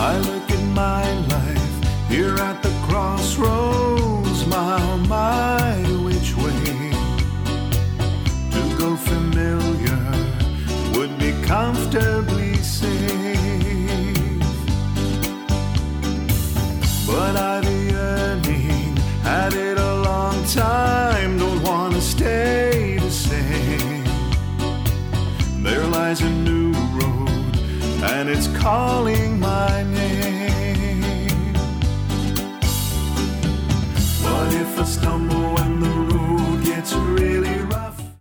I look at my life here at the crossroads, my which way to go familiar would be comfortably safe. But I've been yearning, had it a long time, don't want to stay the same. There lies a new road, and it's calling my name. What if I stumble when the road gets really rough?